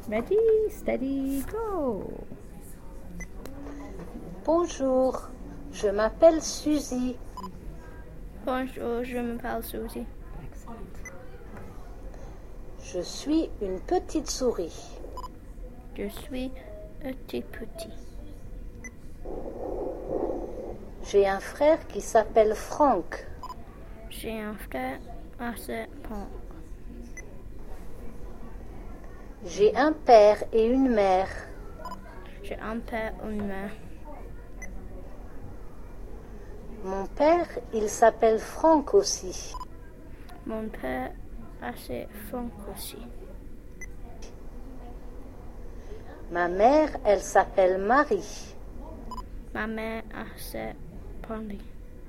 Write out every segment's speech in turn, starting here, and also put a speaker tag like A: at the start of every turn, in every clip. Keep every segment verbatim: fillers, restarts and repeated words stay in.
A: Ready, steady, go.
B: Bonjour, je m'appelle Suzy.
C: Bonjour, je m'appelle Suzy.
B: Je suis une petite souris.
C: Je suis un petit petit.
B: J'ai un frère qui s'appelle Franck.
C: J'ai un frère assez bon.
B: J'ai un père et une mère.
C: J'ai un père et une mère.
B: Mon père, il s'appelle Franck aussi.
C: Mon père assez Franck aussi.
B: Ma mère, elle s'appelle Marie.
C: Ma mère assez Brandy.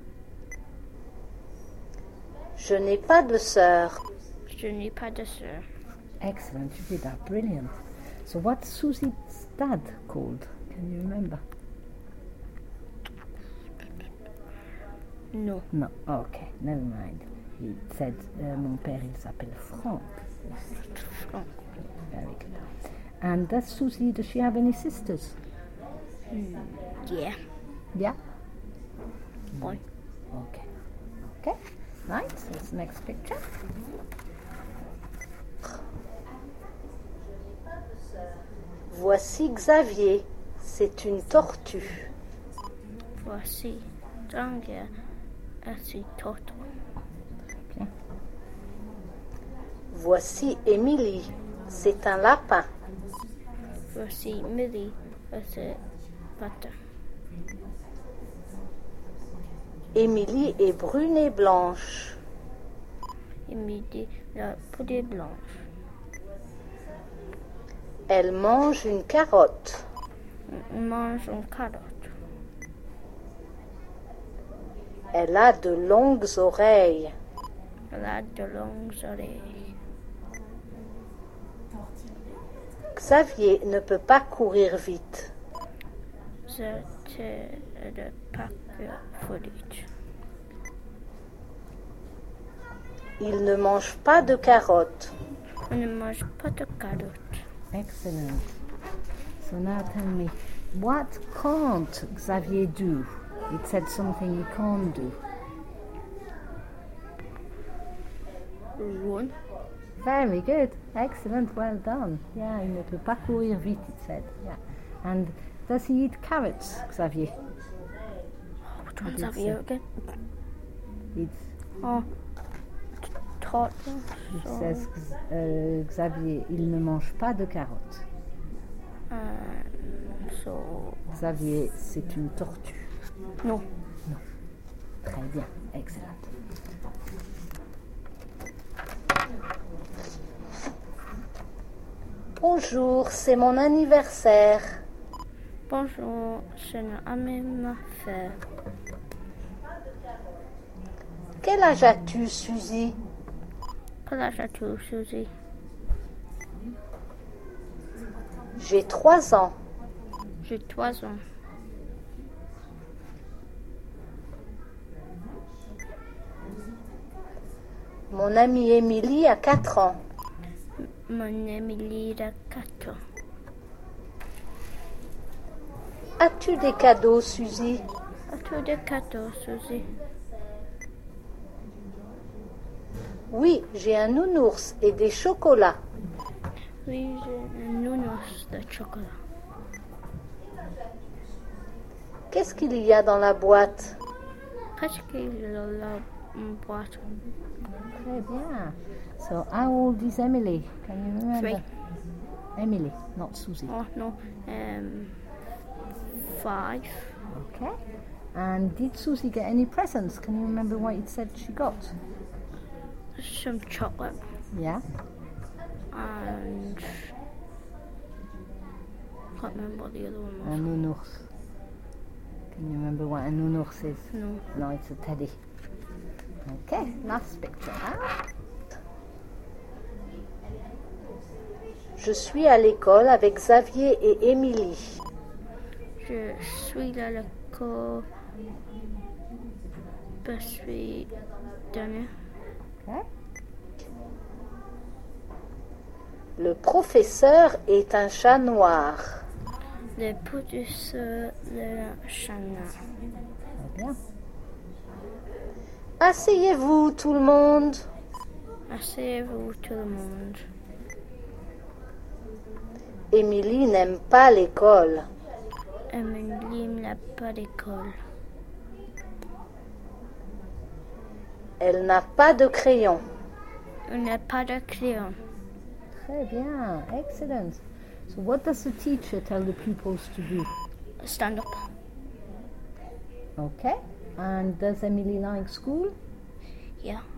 B: Je n'ai pas de sœur.
C: Je n'ai pas de sœur.
A: Excellent, you did that, brilliant. So what's Susie's dad called? Can you remember?
C: No.
A: No, okay, never mind. He said, uh, mon père, il s'appelle Franck.
C: Franck.
A: Very good. And does Susie, does she have any sisters?
C: Mm, yeah.
A: Yeah?
C: Boy.
A: Okay. Okay, right, so that's the next picture.
B: Voici Xavier, c'est une tortue.
C: Voici Tanguy assez tortue.
A: Bien.
B: Voici Émilie, c'est un lapin.
C: Voici Millie assez patin.
B: Émilie est brune et blanche.
C: Et midi, la poudre blanche.
B: Elle mange une carotte.
C: On mange une carotte.
B: Elle a de longues oreilles.
C: Elle a de longues oreilles.
B: Xavier ne peut pas courir vite.
C: C'était le paquet foliage.
B: Il ne mange pas de carottes.
C: On ne mange pas de carottes.
A: Excellent. So now tell me, what can't Xavier do? It said something he can't do.
C: Run.
A: Very good. Excellent. Well done. Yeah, il ne peut pas courir vite, it said. Yeah. And does he eat carrots, Xavier?
C: Which one's Xavier again?
A: It's,
C: Oh, tot.
A: it says uh, Xavier, il ne mange pas de carottes.
C: Um, so,
A: Xavier, c'est une tortue.
C: no.
A: Très bien. Excellent.
B: Bonjour, c'est mon anniversaire.
C: Bonjour, c'est un ami ma fille.
B: Quel âge as-tu, Suzy?
C: Quel âge as-tu, Suzy?
B: J'ai trois ans.
C: J'ai trois ans.
B: Mon amie Émilie a quatre ans.
C: Mon Émilie a quatre ans.
B: As-tu des cadeaux, Suzy?
C: As-tu des cadeaux, Suzy?
B: Oui, j'ai un nounours et des chocolats.
C: Oui, j'ai un nounours de chocolat.
B: Qu'est-ce qu'il y a dans la boîte?
C: Qu'est-ce qu'il y a dans la boîte?
A: Très bien. So how old is Emily? Can you remember?
C: Three.
A: Emily, not Susie.
C: Oh, no. Um, five.
A: Okay. And did Susie get any presents? Can you remember what it said she got?
C: Some chocolate.
A: Yeah.
C: And I can't remember what the other one
A: A
C: was.
A: nounours. Can you remember what a nounours is?
C: No.
A: No, it's a teddy. Okay, last picture now.
B: Je suis à l'école avec Xavier et Émilie.
C: Je suis à l'école. Je suis dernier.
A: Okay.
B: Le professeur est un chat noir.
C: Le professeur est un chat noir.
A: Très bien.
B: Asseyez-vous tout le monde.
C: Asseyez-vous tout le monde.
B: Émilie n'aime pas l'école.
C: Émilie n'a pas d'école.
B: Elle n'a pas de crayon.
C: Elle n'a pas de crayon.
A: Très bien. Excellent. So what does the teacher tell the pupils to do?
C: Stand up.
A: Okay. And does Emily like school?
C: Yeah.